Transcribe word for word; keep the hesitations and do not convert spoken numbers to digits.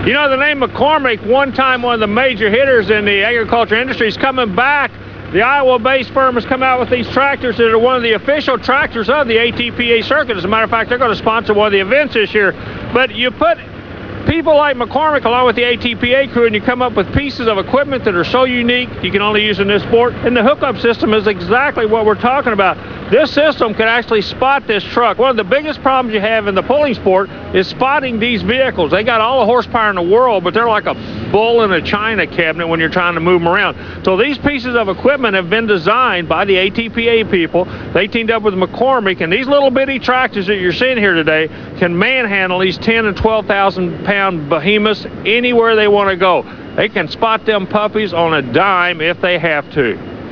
You know, the name McCormick, one time one of the major hitters in the agriculture industry, is coming back. The Iowa-based firm has come out with these tractors that are one of the official tractors of the A T P A circuit. As a matter of fact, they're going to sponsor one of the events this year. But you put people like McCormick along with the A T P A crew, and you come up with pieces of equipment that are so unique you can only use in this sport. And the hookup system is exactly what we're talking about. This system can actually spot this truck. One of the biggest problems you have in the pulling sport is spotting these vehicles. They got all the horsepower in the world, but they're like a bull in a china cabinet when you're trying to move them around. So these pieces of equipment have been designed by the A T P A people. They teamed up with McCormick, and these little bitty tractors that you're seeing here today can manhandle these ten and twelve thousand pound behemoths anywhere they want to go. They can spot them puppies on a dime if they have to.